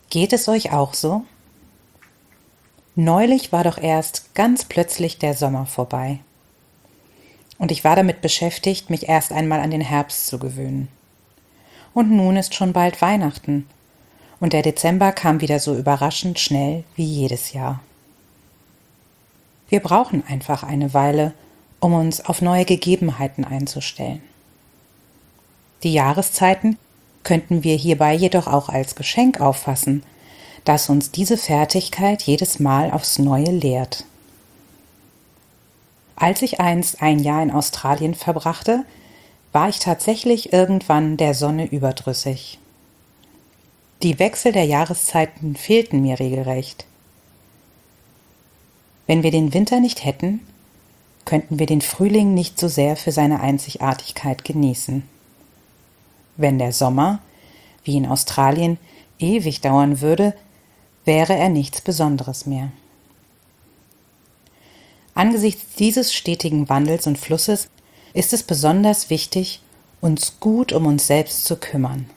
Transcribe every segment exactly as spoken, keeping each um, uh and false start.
Geht es euch auch so? Neulich war doch erst ganz plötzlich der Sommer vorbei. Und ich war damit beschäftigt, mich erst einmal an den Herbst zu gewöhnen. Und nun ist schon bald Weihnachten. Und der Dezember kam wieder so überraschend schnell wie jedes Jahr. Wir brauchen einfach eine Weile, um uns auf neue Gegebenheiten einzustellen. Die Jahreszeiten könnten wir hierbei jedoch auch als Geschenk auffassen, das uns diese Fertigkeit jedes Mal aufs Neue lehrt. Als ich einst ein Jahr in Australien verbrachte, war ich tatsächlich irgendwann der Sonne überdrüssig. Die Wechsel der Jahreszeiten fehlten mir regelrecht. Wenn wir den Winter nicht hätten, könnten wir den Frühling nicht so sehr für seine Einzigartigkeit genießen. Wenn der Sommer, wie in Australien, ewig dauern würde, wäre er nichts Besonderes mehr. Angesichts dieses stetigen Wandels und Flusses ist es besonders wichtig, uns gut um uns selbst zu kümmern.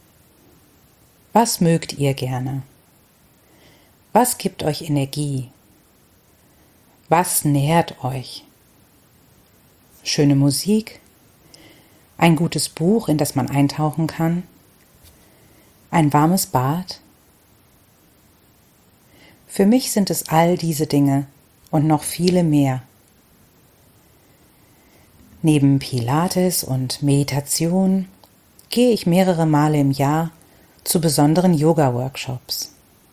Was mögt ihr gerne? Was gibt euch Energie? Was nährt euch? Schöne Musik? Ein gutes Buch, in das man eintauchen kann? Ein warmes Bad? Für mich sind es all diese Dinge und noch viele mehr. Neben Pilates und Meditation gehe ich mehrere Male im Jahr zu besonderen Yoga-Workshops.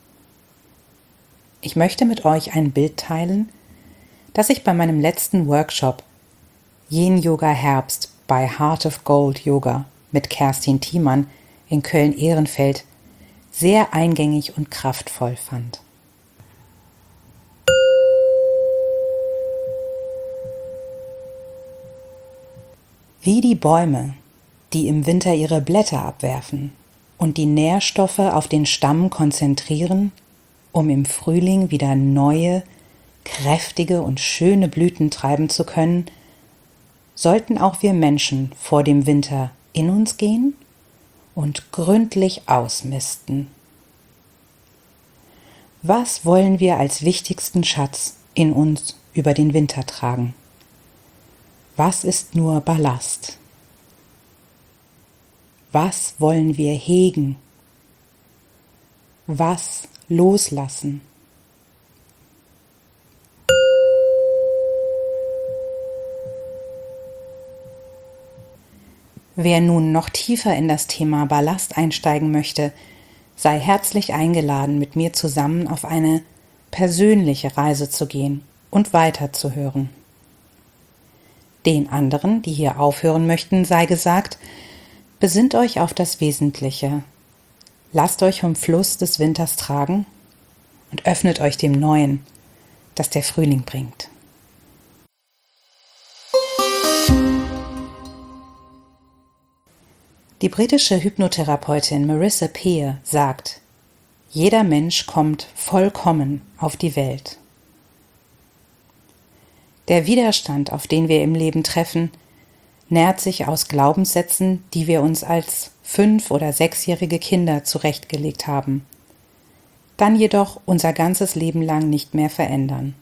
Ich möchte mit euch ein Bild teilen, das ich bei meinem letzten Workshop Yin Yoga Herbst bei Heart of Gold Yoga mit Kerstin Thiemann in Köln-Ehrenfeld sehr eingängig und kraftvoll fand. Wie die Bäume, die im Winter ihre Blätter abwerfen und die Nährstoffe auf den Stamm konzentrieren, um im Frühling wieder neue, kräftige und schöne Blüten treiben zu können, sollten auch wir Menschen vor dem Winter in uns gehen und gründlich ausmisten. Was wollen wir als wichtigsten Schatz in uns über den Winter tragen? Was ist nur Ballast? Was wollen wir hegen? Was loslassen? Wer nun noch tiefer in das Thema Ballast einsteigen möchte, sei herzlich eingeladen, mit mir zusammen auf eine persönliche Reise zu gehen und weiterzuhören. Den anderen, die hier aufhören möchten, sei gesagt, besinnt euch auf das Wesentliche. Lasst euch vom Fluss des Winters tragen und öffnet euch dem Neuen, das der Frühling bringt. Die britische Hypnotherapeutin Marissa Peer sagt, jeder Mensch kommt vollkommen auf die Welt. Der Widerstand, auf den wir im Leben treffen, nährt sich aus Glaubenssätzen, die wir uns als fünf- oder sechsjährige Kinder zurechtgelegt haben, dann jedoch unser ganzes Leben lang nicht mehr verändern.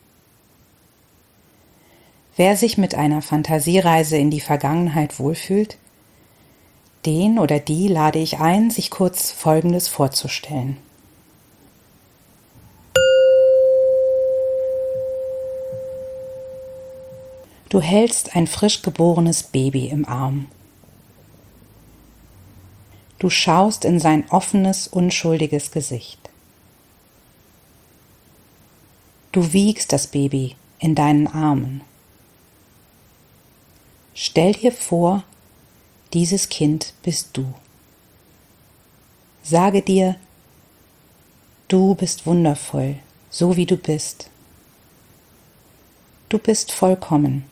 Wer sich mit einer Fantasiereise in die Vergangenheit wohlfühlt, den oder die lade ich ein, sich kurz Folgendes vorzustellen. Du hältst ein frisch geborenes Baby im Arm. Du schaust in sein offenes, unschuldiges Gesicht. Du wiegst das Baby in deinen Armen. Stell dir vor, dieses Kind bist du. Sage dir, du bist wundervoll, so wie du bist. Du bist vollkommen.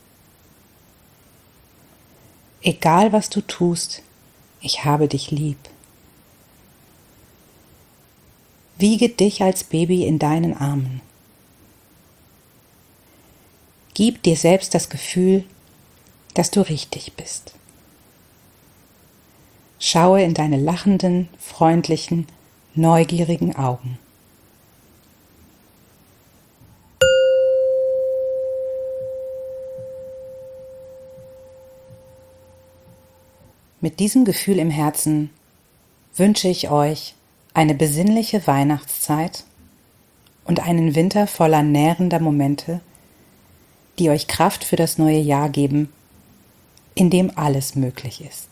Egal was du tust, ich habe dich lieb. Wiege dich als Baby in deinen Armen. Gib dir selbst das Gefühl, dass du richtig bist. Schaue in deine lachenden, freundlichen, neugierigen Augen. Mit diesem Gefühl im Herzen wünsche ich euch eine besinnliche Weihnachtszeit und einen Winter voller nährender Momente, die euch Kraft für das neue Jahr geben, in dem alles möglich ist.